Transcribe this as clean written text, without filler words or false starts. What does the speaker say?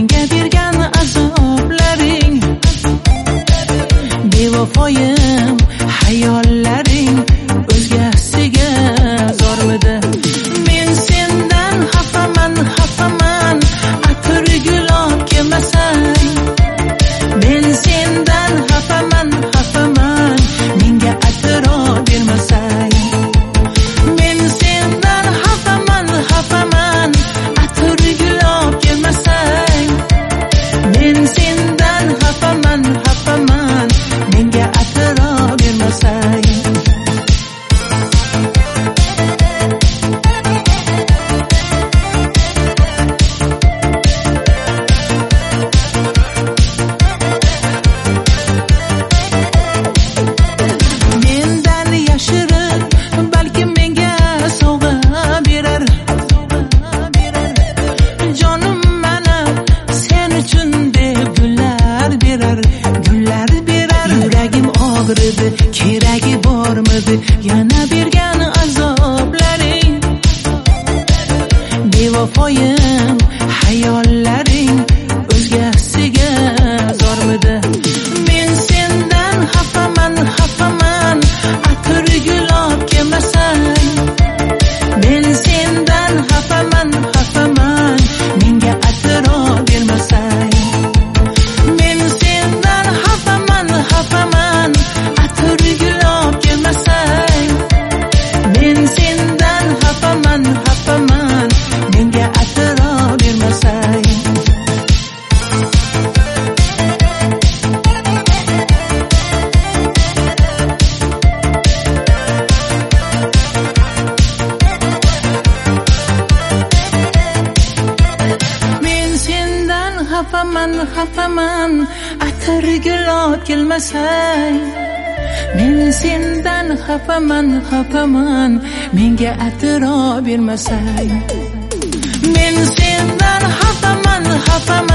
menga bergan azoblaring, bevafoyim hayollaring o'zgasiga zormidi? Men sendan xafaman, xafaman, atir gulab kelmasang. Men sendan xafaman, xafaman, menga atiro bermasang. Men sendan xafaman, xafaman, atir gulab kelmasang. Men sendan xafaman, xafaman, menga atiro bermasang. Mendan yashirib balki menga sovg'a berar. Jonim mana sen uchun deb gullar berar, gullar berar. Yuragim og'ridi, keragi bormidi yana bergan azoblaring, bevafoyim hayollaring o'zgasiga zormidi? Men sendan xafaman, xafaman, atir gulab kelmasang. Men sendan xafaman, xafaman, menga atiro bermasang. Men sendan xafaman, xafaman, atir gulab kelmasang. Men sendan xafaman, xafaman, menga atiro bermasang. Men sendan xafaman, xafaman, atir gulab kelmasang. Men sendan xafaman, xafaman, menga atiro bermasang. Men sendan xafaman, xafaman,